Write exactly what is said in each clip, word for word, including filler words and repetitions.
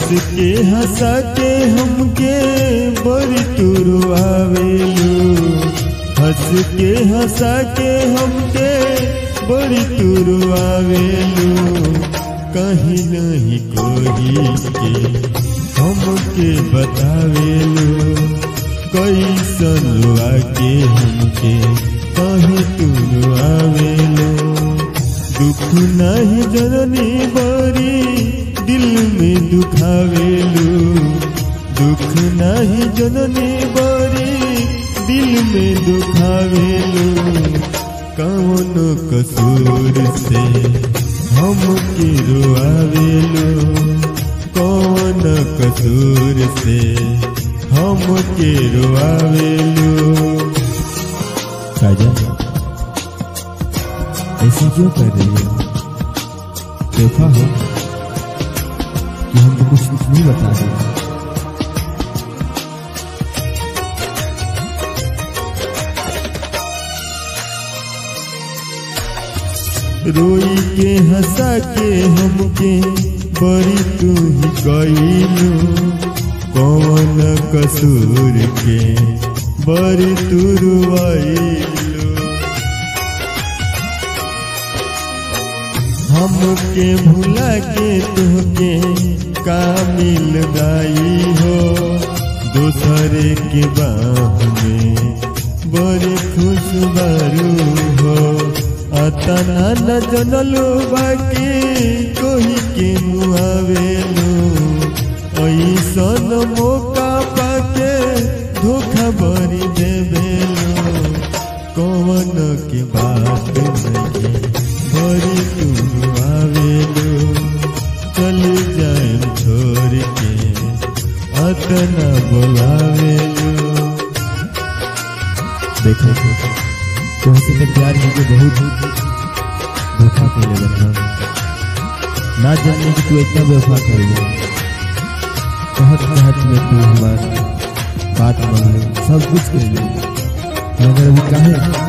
के हंसा के हमके बड़ी तुरवावेलू, हंस के हंसा के हमके बड़ी तुरवावेलू। कहीं नहीं कोई के हमके बतावेलू, कैसन लुआ के हमके कहीं तुरवावेलू। दुख नहीं जननी बड़ी दिल में दुखावेलू, दुख नहीं जननी बड़ी दिल में दुखावेलू। कौन कसूर से हमके रोआवेलू, कौन कसूर से हमके रोआवेलू। काजल ऐसे क्यों कर रही है? देखा हो कि हमको कुछ कुछ नहीं बता रही। रोई के हंसा के हमके बड़ी तू ही गईलू, कौन कसूर के बड़ी तू रुआईलू। हमके भुला के तुहके का मिल गई हो, दूसरे के बाह में बड़ी खुश बारू हो। अतना न जनलू बाकी कोई के मुआवेलू, ऐसन मौका पाके धोखा बड़ी देवेलू। कौन के बात नहीं बड़ी तुम आवेलू, चल जाए छोड़ के अतना बोलावेलू। देखो तुमसे तो प्यार मुझे बहुत धोखा कर ले, ना जानने कि तू इतना बेवफा कर ले। कहत कहत में तू हमारी बात मान ले, सब कुछ कर ले, मगर अभी काहे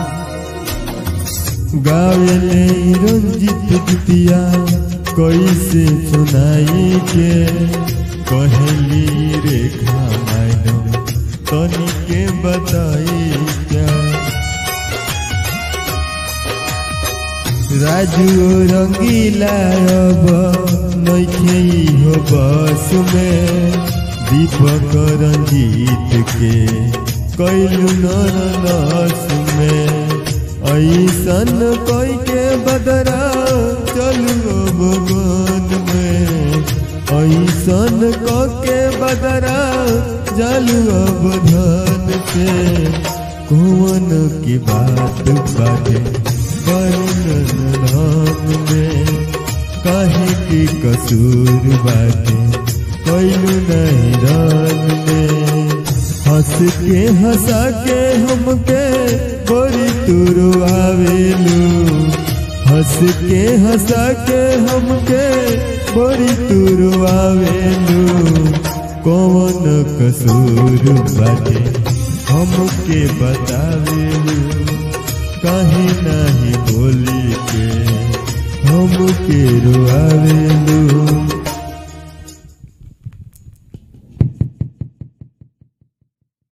गावेले रंजित गीतिया कैसे सुनाई के। कहली रेखा मैडम तनी के बताई क्या। राजू रंगीला अब नइखे हो बस में, दीपक रंजीत के कैलू नस में। ऐसन कोई के बदरा चलू भगवान में, ऐसन को के बदरा चलू अब धन से। कौन की बात बाटे बरन राम में, काहे की कसूर बाटे कैलू नहीं रान में। हंस के हंसा के हमके बड़ी तुरवावेलू, हंस के हंसा के हमके बड़ी तुरवावेलू। कौन कसूर बाटे हमके बतावेलू, कहीं नहीं बोली के हमके रोआवेलू।